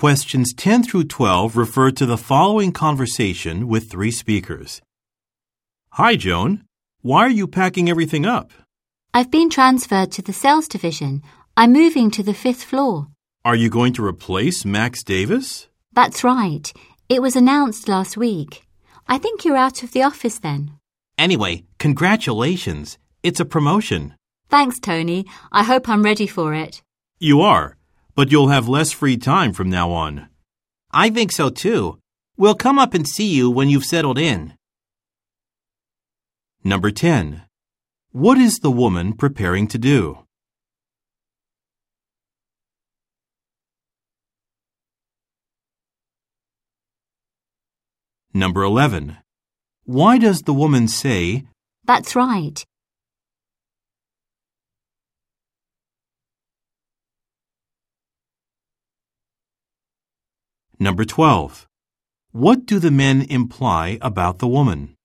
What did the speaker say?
Questions 10 through 12 refer to the following conversation with three speakers. Hi, Joan. Why are you packing everything up? I've been transferred to the sales division. I'm moving to the 5th floor. Are you going to replace Max Davis? That's right. It was announced last week. I think you're out of the office then. Anyway, congratulations. It's a promotion. Thanks, Tony. I hope I'm ready for it. You are, but you'll have less free time from now on. I think so too. We'll come up and see you when you've settled in. Number 10. What is the woman preparing to do? Number 11. Why does the woman say, That's right. Number 12. What do the men imply about the woman?